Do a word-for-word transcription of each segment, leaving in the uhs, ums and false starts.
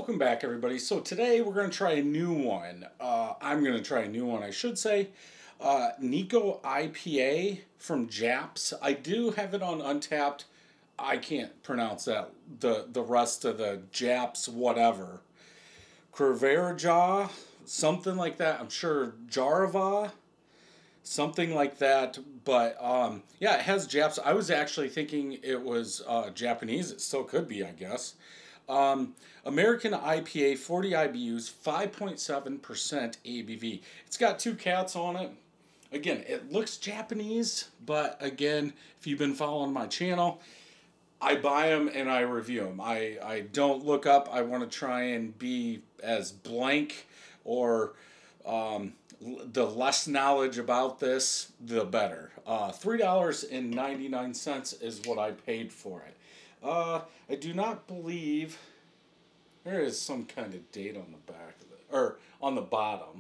Welcome back, everybody. So today we're going to try a new one. Uh, I'm going to try a new one, I should say. Uh, Nico I P A from Japs. I do have it on Untapped. I can't pronounce that. The the rest of the Japs, whatever. Cerveraja, something like that. I'm sure Jarava, something like that. But um, yeah, it has Japs. I was actually thinking it was uh, Japanese. It still could be, I guess. Um, American I P A, forty I B Us, five point seven percent A B V. It's got two cats on it. Again, it looks Japanese, but again, if you've been following my channel, I buy them and I review them. I, I don't look up. I want to try and be as blank or um, the less knowledge about this, the better. Uh, three dollars and ninety-nine cents is what I paid for it. Uh, I do not believe there is some kind of date on the back of it, or on the bottom.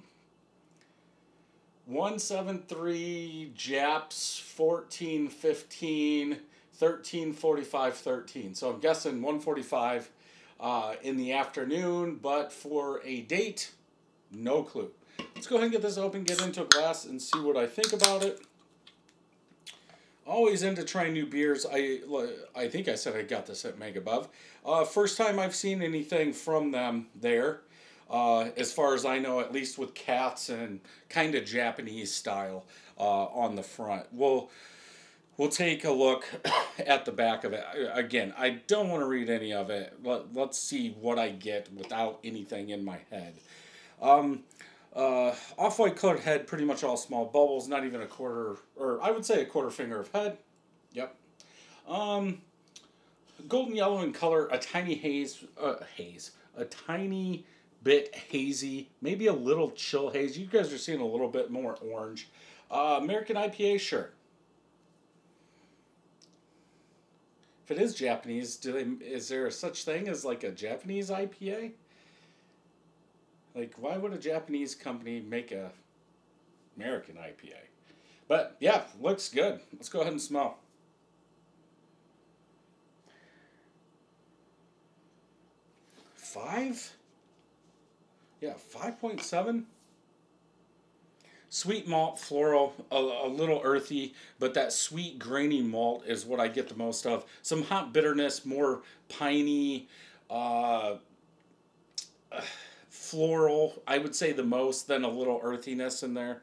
one seventy-three Japs fourteen fifteen thirteen forty-five thirteen. So I'm guessing one forty-five uh, in the afternoon, but for a date, no clue. Let's go ahead and get this open, get into a glass, and see what I think about it. Always into trying new beers. I I think I said I got this at Megabov. Uh, first time I've seen anything from them there. Uh, as far as I know, at least with cats and kind of Japanese style uh, on the front. We'll, we'll take a look at the back of it. Again, I don't want to read any of it. Let, let's see what I get without anything in my head. Um, Uh, off-white colored head, pretty much all small bubbles, not even a quarter, or I would say a quarter finger of head. Yep. Um, golden yellow in color, a tiny haze, uh, haze, a tiny bit hazy, maybe a little chill haze. You guys are seeing a little bit more orange. Uh, American I P A, sure. If it is Japanese, do they, is there such thing as like a Japanese I P A? Like, why would a Japanese company make a American I P A? But, yeah, looks good. Let's go ahead and smell. Five? Yeah, five point seven. Sweet malt, floral, a, a little earthy, but that sweet, grainy malt is what I get the most of. Some hot bitterness, more piney, uh... uh floral, I would say the most, then a little earthiness in there.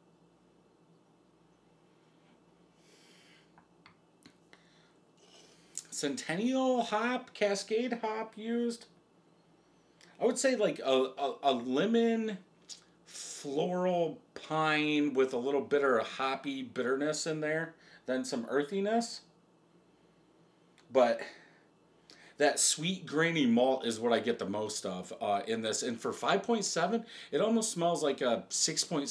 Centennial hop, Cascade hop used. I would say like a, a, a lemon, floral pine with a little bit of hoppy bitterness in there, then some earthiness. But that sweet, grainy malt is what I get the most of uh, in this. And for five point seven, it almost smells like a six point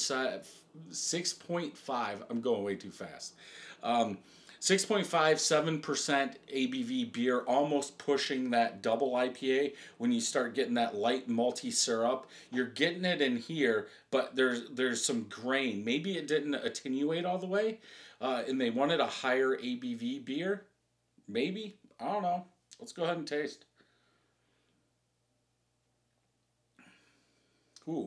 five. I'm going way too fast. Um, six point five, seven percent A B V beer, almost pushing that double I P A. When you start getting that light malty syrup, you're getting it in here, but there's there's some grain. Maybe it didn't attenuate all the way, uh, and they wanted a higher A B V beer. Maybe. I don't know. Let's go ahead and taste. Ooh.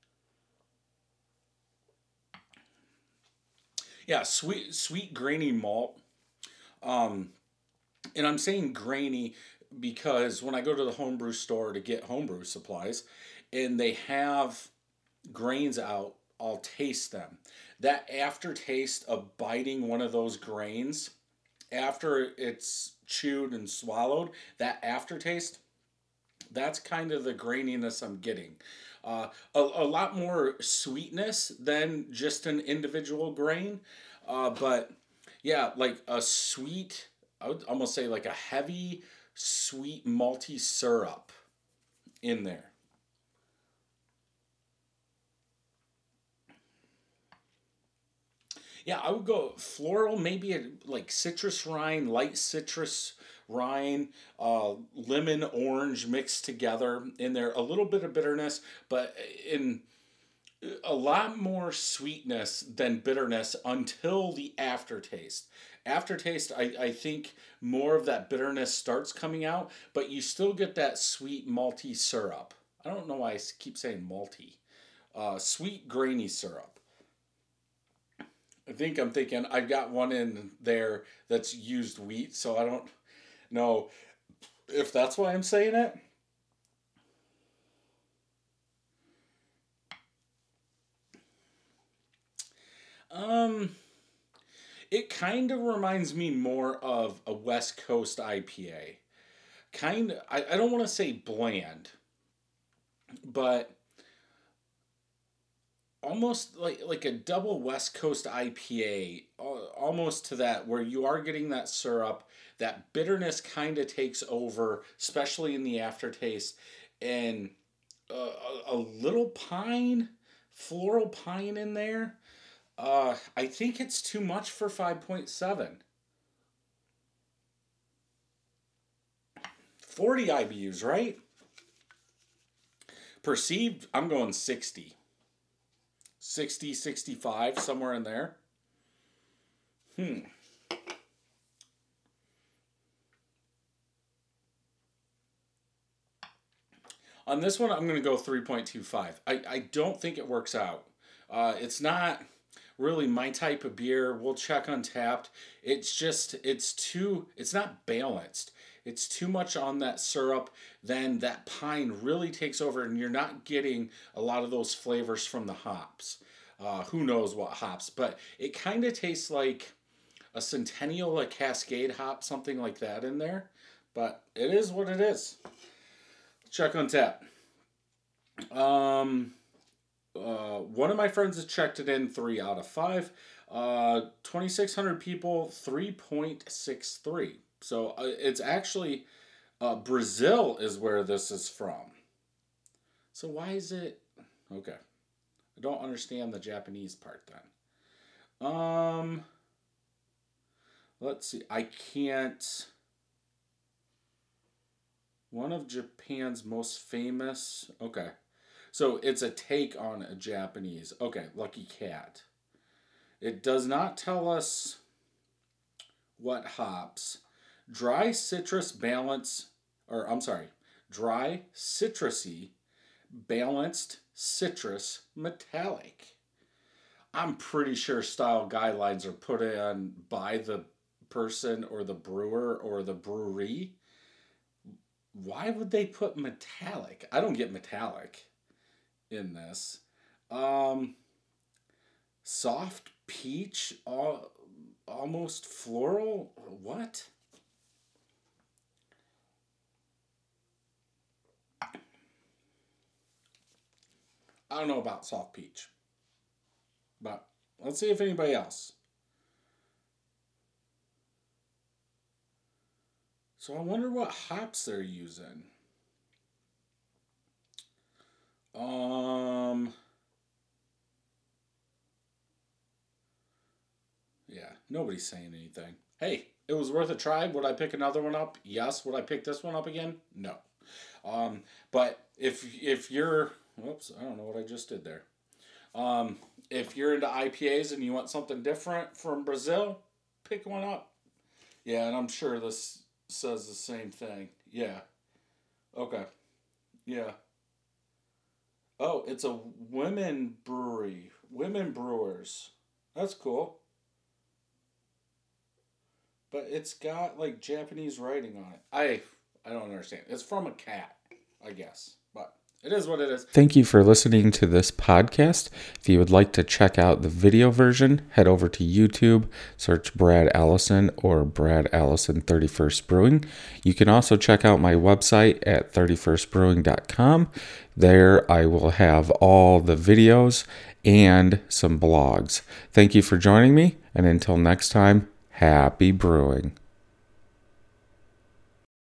Yeah, sweet, sweet, grainy malt. Um, and I'm saying grainy because when I go to the homebrew store to get homebrew supplies, and they have grains out, I'll taste them. That aftertaste of biting one of those grains after it's chewed and swallowed, that aftertaste, that's kind of the graininess I'm getting. Uh, a, a lot more sweetness than just an individual grain. Uh, but yeah, like a sweet, I would almost say like a heavy, sweet, malty syrup in there. Yeah, I would go floral, maybe a, like citrus rind, light citrus rind, uh, lemon, orange mixed together in there. A little bit of bitterness, but in a lot more sweetness than bitterness until the aftertaste. Aftertaste, I, I think more of that bitterness starts coming out, but you still get that sweet malty syrup. I don't know why I keep saying malty. Uh, sweet grainy syrup. I think I'm thinking I've got one in there that's used wheat, so I don't know if that's why I'm saying it. Um, it kind of reminds me more of a West Coast I P A. Kind of, I, I don't want to say bland, but almost like like a double West Coast I P A, almost to that, where you are getting that syrup, that bitterness kind of takes over, especially in the aftertaste, and a, a, a little pine, floral pine in there. Uh, I think it's too much for five point seven. forty I B Us, right? Perceived, I'm going sixty. sixty, sixty-five, somewhere in there. Hmm. On this one, I'm going to go three point two five. I, I don't think it works out. Uh, it's not really my type of beer. We'll check Untappd. It's just, it's too, it's not balanced. It's too much on that syrup. Then that pine really takes over and you're not getting a lot of those flavors from the hops. Uh, who knows what hops, but it kind of tastes like a Centennial, a Cascade hop, something like that in there. But it is what it is. Check Untappd. Um... Uh, one of my friends has checked it in three out of five. Uh, twenty-six hundred people, three point six three. So uh, it's actually, uh, Brazil is where this is from. So why is it, okay. I don't understand the Japanese part then. Um, let's see, I can't, one of Japan's most famous, okay. So it's a take on a Japanese. Okay, Lucky Cat. It does not tell us what hops. Dry citrus balance, or I'm sorry, dry citrusy, balanced citrus metallic. I'm pretty sure style guidelines are put in by the person or the brewer or the brewery. Why would they put metallic? I don't get metallic in this. Um, soft peach, all, almost floral. What? I don't know about soft peach, but let's see if anybody else. So I wonder what hops they're using. Um, yeah, nobody's saying anything. Hey, it was worth a try. Would I pick another one up? Yes. Would I pick this one up again? No. Um, but if if you're, whoops, I don't know what I just did there. Um, if you're into I P As and you want something different from Brazil, pick one up. Yeah, and I'm sure this says the same thing. Yeah. Okay. Yeah. Oh, it's a women brewery. Women brewers. That's cool. But it's got like Japanese writing on it. I I don't understand. It's from a cat, I guess. But it is what it is. Thank you for listening to this podcast. If you would like to check out the video version, head over to YouTube, search Brad Allison or Brad Allison thirty-first Brewing. You can also check out my website at thirty-first brewing dot com. There I will have all the videos and some blogs. Thank you for joining me, and until next time, happy brewing.